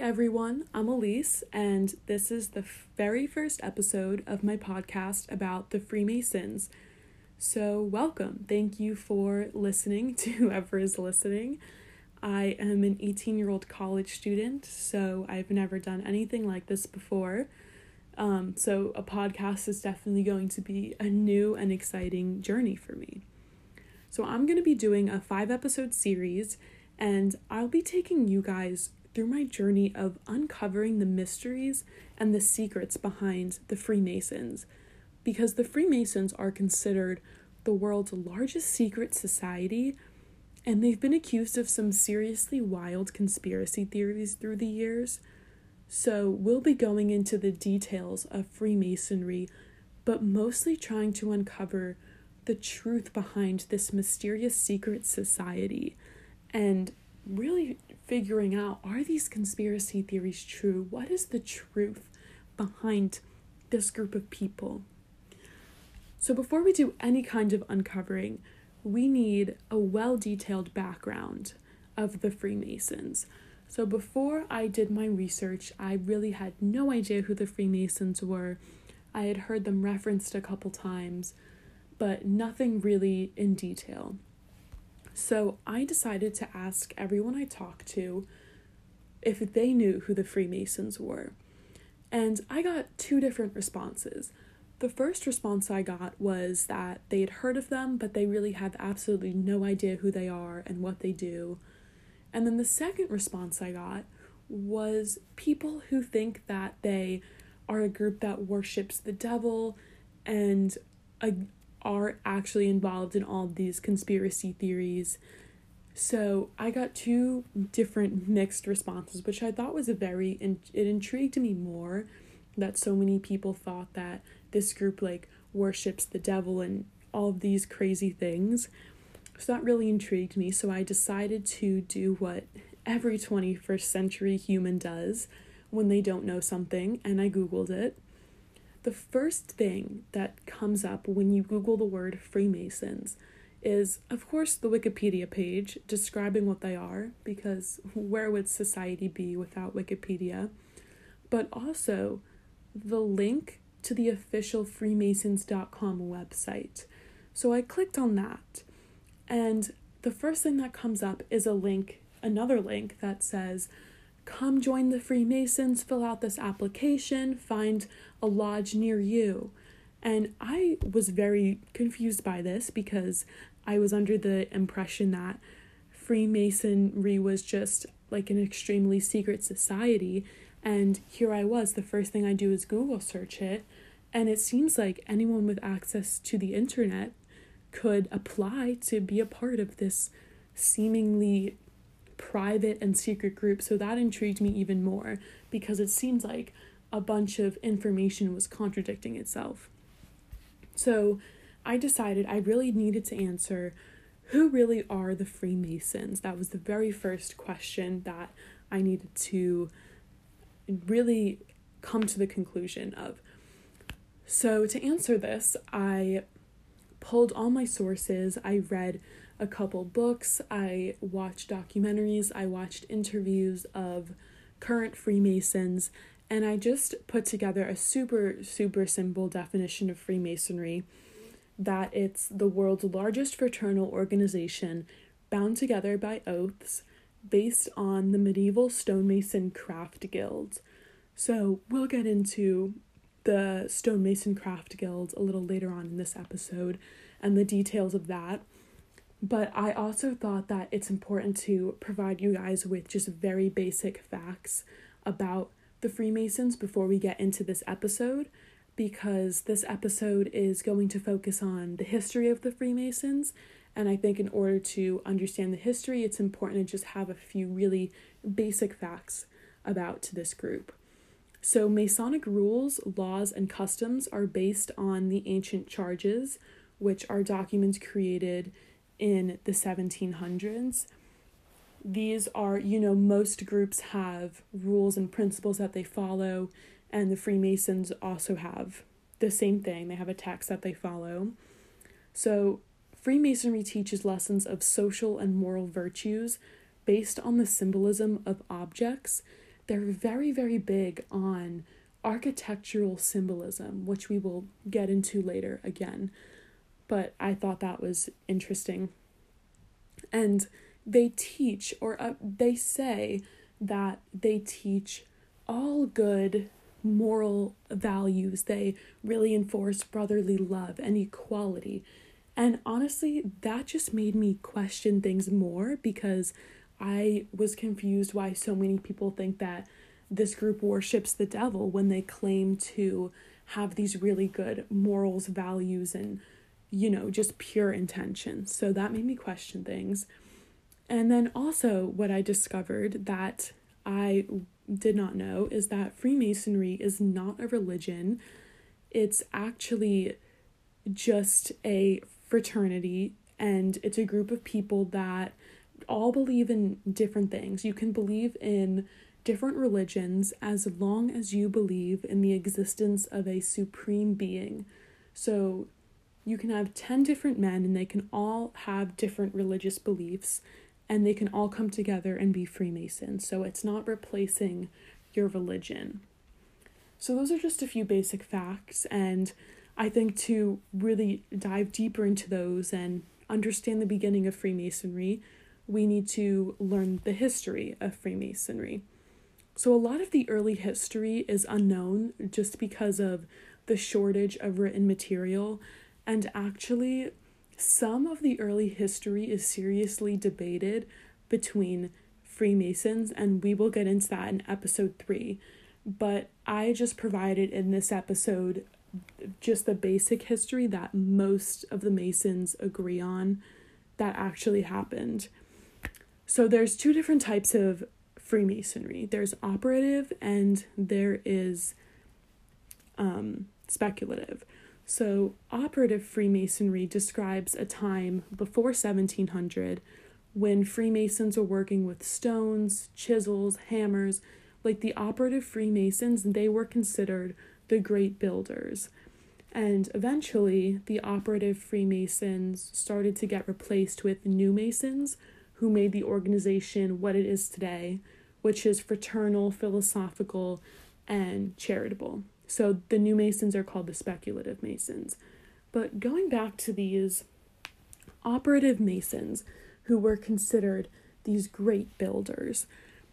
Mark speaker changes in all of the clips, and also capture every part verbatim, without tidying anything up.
Speaker 1: everyone, I'm Elise, and this is the very first episode of my podcast about the Freemasons. So, welcome. Thank you for listening to whoever is listening. I am an eighteen-year-old college student, so I've never done anything like this before. Um, so, a podcast is definitely going to be a new and exciting journey for me. So, I'm going to be doing a five-episode series, and I'll be taking you guys through my journey of uncovering the mysteries and the secrets behind the Freemasons, because the Freemasons are considered the world's largest secret society, and they've been accused of some seriously wild conspiracy theories through the years. So we'll be going into the details of Freemasonry, but mostly trying to uncover the truth behind this mysterious secret society, and really figuring out, are these conspiracy theories true? What is the truth behind this group of people? So before we do any kind of uncovering, we need a well-detailed background of the Freemasons. So before I did my research, I really had no idea who the Freemasons were. I had heard them referenced a couple times, but nothing really in detail. So I decided to ask everyone I talked to if they knew who the Freemasons were. And I got two different responses. The first response I got was that they had heard of them, but they really have absolutely no idea who they are and what they do. And then the second response I got was people who think that they are a group that worships the devil and a are actually involved in all of these conspiracy theories. So I got two different mixed responses, which I thought was a very, in- it intrigued me more that so many people thought that this group like worships the devil and all of these crazy things. So that really intrigued me. So I decided to do what every twenty-first century human does when they don't know something, and I Googled it. The first thing that comes up when you Google the word Freemasons is, of course, the Wikipedia page describing what they are, because where would society be without Wikipedia? But also the link to the official freemasons dot com website. So I clicked on that, and the first thing that comes up is a link, another link that says, come join the Freemasons, fill out this application, find a lodge near you. And I was very confused by this because I was under the impression that Freemasonry was just like an extremely secret society. And here I was, the first thing I do is Google search it. And it seems like anyone with access to the internet could apply to be a part of this seemingly private and secret group. So that intrigued me even more because it seems like a bunch of information was contradicting itself. So I decided I really needed to answer, who really are the Freemasons? That was the very first question that I needed to really come to the conclusion of. So to answer this, I pulled all my sources. I read a couple books, I watched documentaries, I watched interviews of current Freemasons, and I just put together a super, super simple definition of Freemasonry, that it's the world's largest fraternal organization bound together by oaths based on the medieval stonemason craft guilds. So we'll get into the stonemason craft guild a little later on in this episode and the details of that. But I also thought that it's important to provide you guys with just very basic facts about the Freemasons before we get into this episode, because this episode is going to focus on the history of the Freemasons, and I think in order to understand the history, it's important to just have a few really basic facts about this group. So Masonic rules, laws, and customs are based on the ancient charges, which are documents created in the seventeen hundreds. These are, you know, most groups have rules and principles that they follow, and the Freemasons also have the same thing. They have a text that they follow. So Freemasonry teaches lessons of social and moral virtues based on the symbolism of objects they're very, very big on architectural symbolism, which we will get into later again. But I thought that was interesting. And they teach, or uh, they say that they teach all good moral values. They really enforce brotherly love and equality. And honestly, that just made me question things more, because I was confused why so many people think that this group worships the devil when they claim to have these really good morals, values, and, you know, just pure intention. So that made me question things. And then also what I discovered that I did not know is that Freemasonry is not a religion. It's actually just a fraternity, and it's a group of people that all believe in different things. You can believe in different religions as long as you believe in the existence of a supreme being. So you can have ten different men and they can all have different religious beliefs, and they can all come together and be Freemasons. So it's not replacing your religion. So those are just a few basic facts, and I think to really dive deeper into those and understand the beginning of Freemasonry, we need to learn the history of Freemasonry. So a lot of the early history is unknown just because of the shortage of written material, and actually some of the early history is seriously debated between Freemasons, and we will get into that in episode three. But I just provided in this episode just the basic history that most of the Masons agree on that actually happened. So there's two different types of Freemasonry. There's operative and there is um, speculative. So operative Freemasonry describes a time before seventeen hundred when Freemasons were working with stones, chisels, hammers. Like the operative Freemasons, they were considered the great builders. And eventually, the operative Freemasons started to get replaced with new Masons, who made the organization what it is today, which is fraternal, philosophical, and charitable. So the new Masons are called the speculative Masons. But going back to these operative Masons, who were considered these great builders.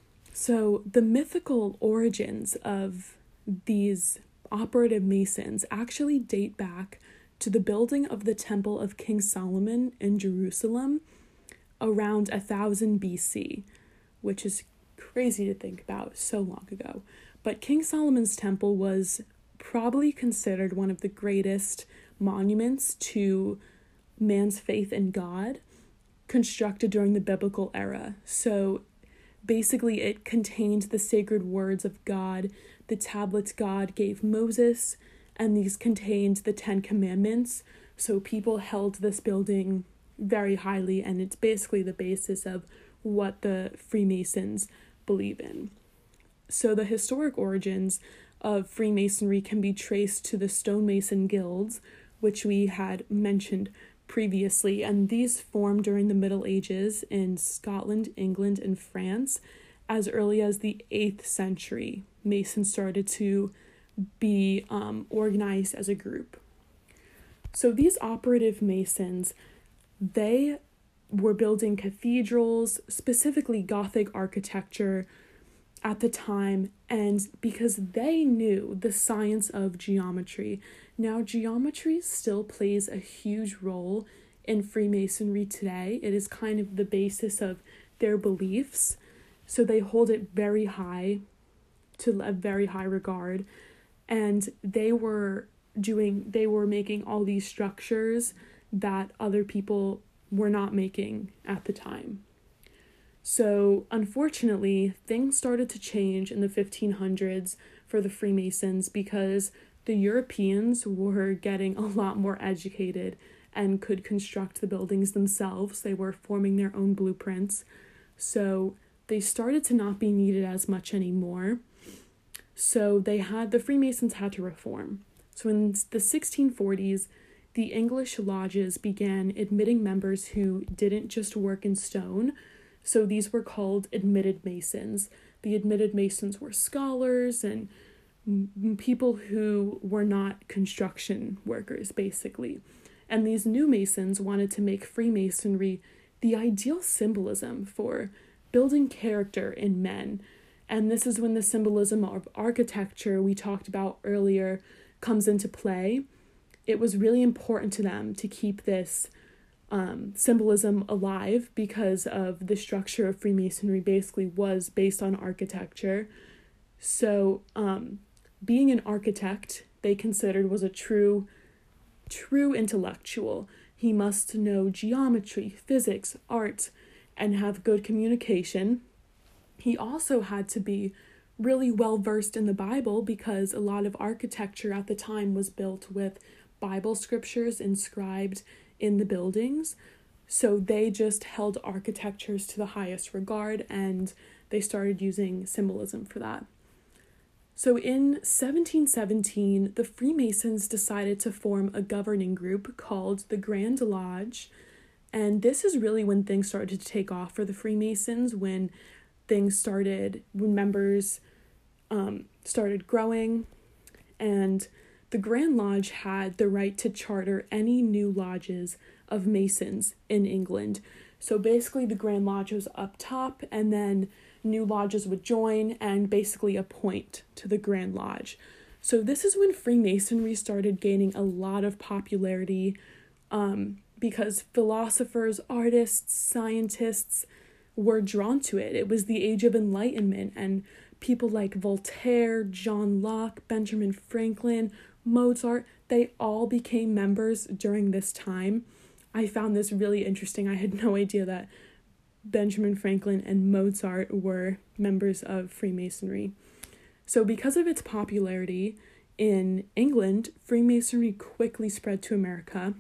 Speaker 1: So the mythical origins of these operative Masons actually date back to the building of the Temple of King Solomon in Jerusalem around one thousand B C, which is crazy to think about, so long ago. But King Solomon's temple was probably considered one of the greatest monuments to man's faith in God constructed during the biblical era. So basically, it contained the sacred words of God, the tablets God gave Moses, and these contained the Ten Commandments. So people held this building very highly, and it's basically the basis of what the Freemasons believe in. So the historic origins of Freemasonry can be traced to the stonemason guilds, which we had mentioned previously, and these formed during the Middle Ages in Scotland, England, and France. As early as the eighth century, Masons started to be um, organized as a group. So these operative Masons, they were building cathedrals, specifically Gothic architecture at the time, and because they knew the science of geometry. Now, geometry still plays a huge role in Freemasonry today. It is kind of the basis of their beliefs, so they hold it very high, to a very high regard, and they were doing, they were making all these structures that other people were not making at the time. So, unfortunately, things started to change in the fifteen hundreds for the Freemasons because the Europeans were getting a lot more educated and could construct the buildings themselves. They were forming their own blueprints. So, they started to not be needed as much anymore. So, they had, the Freemasons had to reform. So, in the sixteen forties, the English lodges began admitting members who didn't just work in stone. So these were called admitted Masons. the admitted Masons were scholars and m- people who were not construction workers, basically. And these new Masons wanted to make Freemasonry the ideal symbolism for building character in men. And this is when the symbolism of architecture we talked about earlier comes into play. It was really important to them to keep this um, symbolism alive because of the structure of Freemasonry basically was based on architecture. So um, being an architect, they considered, was a true, true intellectual. He must know geometry, physics, art, and have good communication. He also had to be really well versed in the Bible because a lot of architecture at the time was built with Bible scriptures inscribed in the buildings. So they just held architectures to the highest regard and they started using symbolism for that. So in seventeen seventeen, the Freemasons decided to form a governing group called the Grand Lodge. And this is really when things started to take off for the Freemasons, when things started, when members um, started growing, and the Grand Lodge had the right to charter any new lodges of Masons in England. So basically the Grand Lodge was up top, and then new lodges would join and basically appoint to the Grand Lodge. So this is when Freemasonry started gaining a lot of popularity um, because philosophers, artists, scientists were drawn to it. It was the Age of Enlightenment, and people like Voltaire, John Locke, Benjamin Franklin, Mozart, they all became members during this time. I found this really interesting. I had no idea that Benjamin Franklin and Mozart were members of Freemasonry. So because of its popularity in England, Freemasonry quickly spread to America.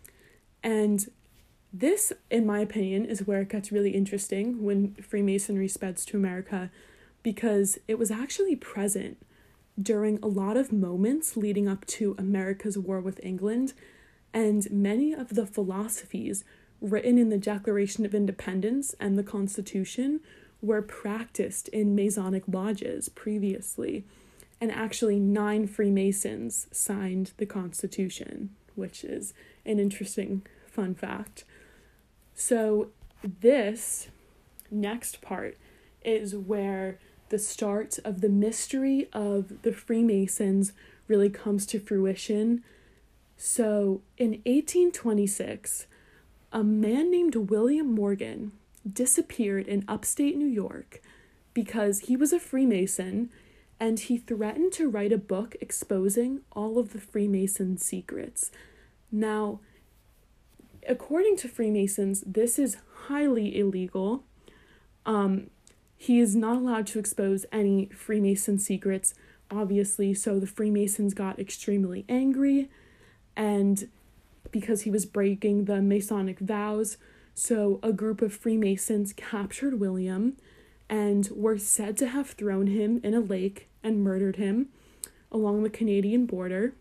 Speaker 1: And this, in my opinion, is where it gets really interesting when Freemasonry spreads to America, because it was actually present during a lot of moments leading up to America's war with England, and many of the philosophies written in the Declaration of Independence and the Constitution were practiced in Masonic lodges previously, and actually nine Freemasons signed the Constitution, which is an interesting fun fact. So this next part is where the start of the mystery of the Freemasons really comes to fruition. So in eighteen twenty-six, a man named William Morgan disappeared in upstate New York because he was a Freemason and he threatened to write a book exposing all of the Freemason secrets. Now, according to Freemasons, this is highly illegal. Um, he is not allowed to expose any Freemason secrets, obviously, so the Freemasons got extremely angry, and because he was breaking the Masonic vows, so a group of Freemasons captured William and were said to have thrown him in a lake and murdered him along the Canadian border.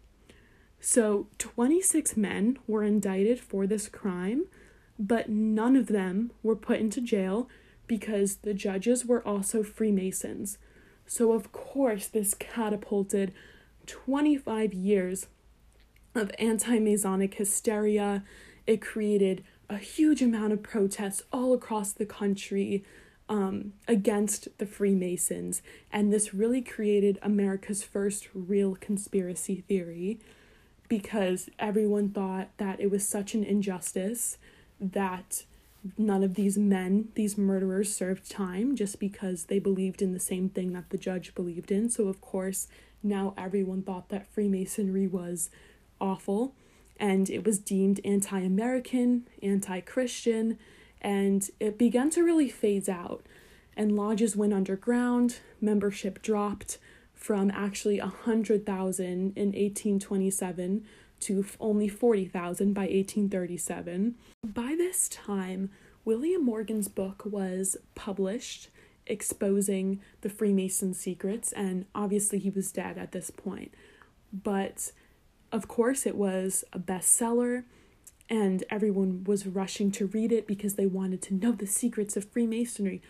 Speaker 1: So twenty-six men were indicted for this crime, but none of them were put into jail because the judges were also Freemasons. So of course this catapulted twenty-five years of anti-Masonic hysteria. It created a huge amount of protests all across the country um, against the Freemasons, and this really created America's first real conspiracy theory, because everyone thought that it was such an injustice that none of these men, these murderers, served time just because they believed in the same thing that the judge believed in. So of course, now everyone thought that Freemasonry was awful, and it was deemed anti-American, anti-Christian, and it began to really phase out, and lodges went underground. Membership dropped from actually one hundred thousand in eighteen twenty-seven to only forty thousand by eighteen thirty-seven. By this time, William Morgan's book was published, exposing the Freemason secrets, and obviously he was dead at this point. But of course it was a bestseller, and everyone was rushing to read it because they wanted to know the secrets of Freemasonry.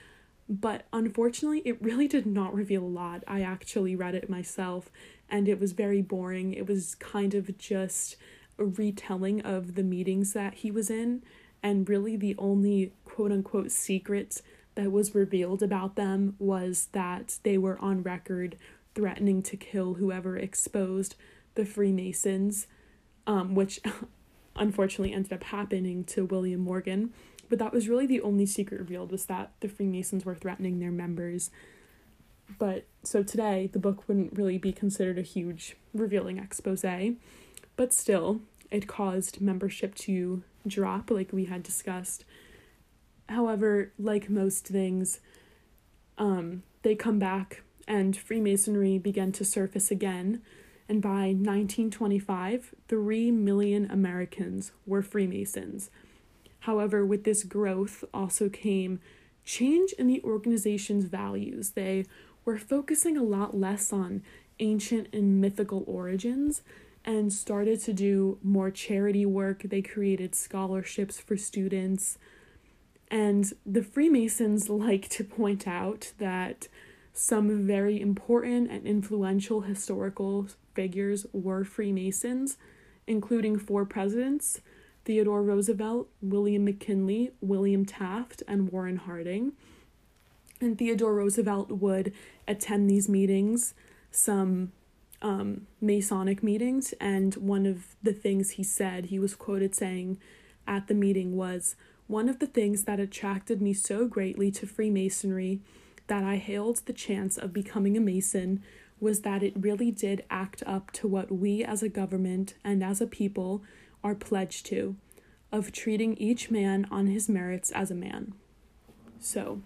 Speaker 1: But unfortunately, it really did not reveal a lot. I actually read it myself, and it was very boring. It was kind of just a retelling of the meetings that he was in, and really the only quote-unquote secret that was revealed about them was that they were on record threatening to kill whoever exposed the Freemasons, um, which unfortunately ended up happening to William Morgan. But that was really the only secret revealed, was that the Freemasons were threatening their members. But so today, the book wouldn't really be considered a huge revealing expose, but still, it caused membership to drop, like we had discussed. However, like most things, um, they come back, and Freemasonry began to surface again, and by nineteen twenty-five, three million Americans were Freemasons. However, with this growth also came change in the organization's values. They were focusing a lot less on ancient and mythical origins and started to do more charity work. They created scholarships for students. And the Freemasons like to point out that some very important and influential historical figures were Freemasons, including four presidents: Theodore Roosevelt, William McKinley, William Taft, and Warren Harding. And Theodore Roosevelt would attend these meetings, some um, Masonic meetings, and one of the things he said, he was quoted saying at the meeting was, "One of the things that attracted me so greatly to Freemasonry that I hailed the chance of becoming a Mason was that it really did act up to what we as a government and as a people are pledged to, of treating each man on his merits as a man." So,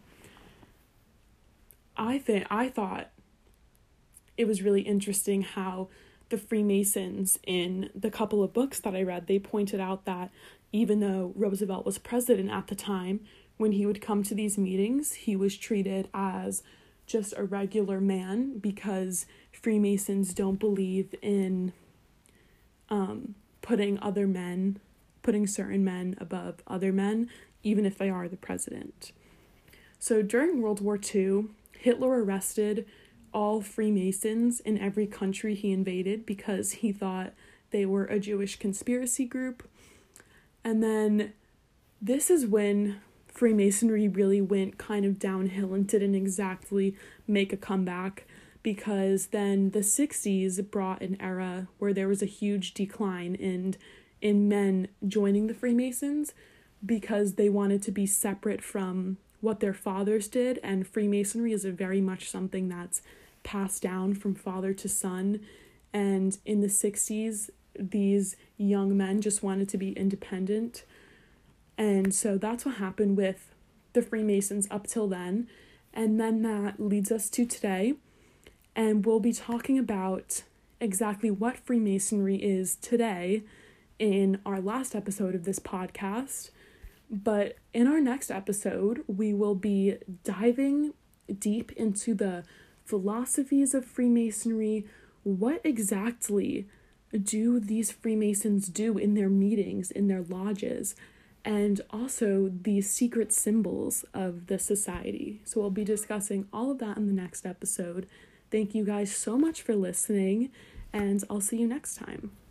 Speaker 1: I think I thought it was really interesting how the Freemasons, in the couple of books that I read, they pointed out that even though Roosevelt was president at the time, when he would come to these meetings, he was treated as just a regular man, because Freemasons don't believe in um putting other men, putting certain men above other men, even if they are the president. So during World War Two, Hitler arrested all Freemasons in every country he invaded because he thought they were a Jewish conspiracy group. And then this is when Freemasonry really went kind of downhill and didn't exactly make a comeback, because then the sixties brought an era where there was a huge decline in, in men joining the Freemasons because they wanted to be separate from what their fathers did, and Freemasonry is a very much something that's passed down from father to son, and in the sixties, these young men just wanted to be independent, and so that's what happened with the Freemasons up till then, and then that leads us to today. And we'll be talking about exactly what Freemasonry is today in our last episode of this podcast. But in our next episode, we will be diving deep into the philosophies of Freemasonry. What exactly do these Freemasons do in their meetings, in their lodges, and also the secret symbols of the society? So we'll be discussing all of that in the next episode. Thank you guys so much for listening, and I'll see you next time.